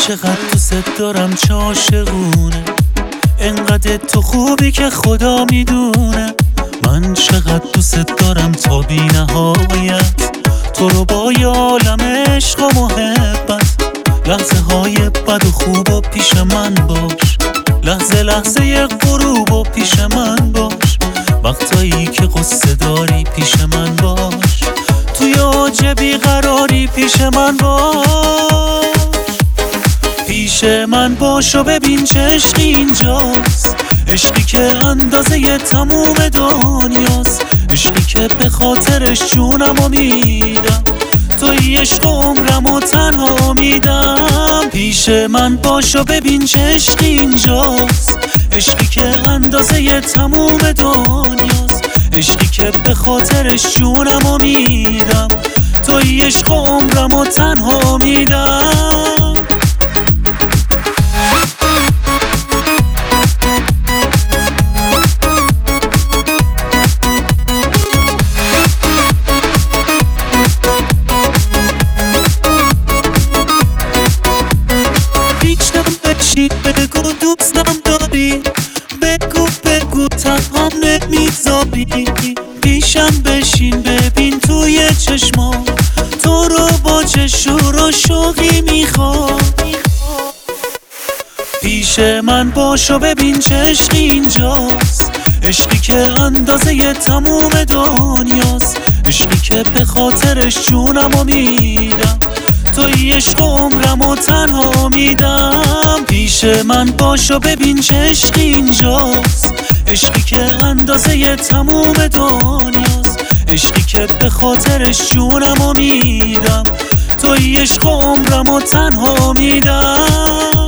چقدر دوست دارم، چه عاشقونه، انقدر تو خوبی که خدا میدونه. من چقدر دوست دارم تا بی نهایت، تو رو با یه عالم عشق و محبت. لحظه های بد و خوب و پیش من باش، لحظه لحظه غروب و پیش من باش. وقتایی که قصه داری پیش من باش، توی اوج بیقراری پیش من باش. پیش من باش و ببین چه عشقی اینجاست، عشقی که اندازه تموم دنیاست، عشقی که به خاطرش جونمو میدم، توی عشق و عمرمو تنها میدم. پیش من باش و ببین چه عشقی اینجاست، عشقی که اندازه تموم دنیاست، عشقی که به خاطرش جونمو میدم، توی عشق و عمرمو تنها میدم. بگو دوستم داری، بگو تنهام نمیذاری. پیشم بشین ببین توی چشمام، تو رو با چه شور و شوقی میخوام. پیش من باش و ببین چه عشقی اینجاست، عشقی که اندازه تموم دنیاست، عشقی که به خاطرش جونمو میدم، توی عشق و عمرمو تنها میدم. پیش من باش و ببین چه عشقی اینجاست، عشقی که اندازه تموم دنیاست، عشقی که به خاطرش جونمو میدم، توی عشق و عمرمو تنها میدم.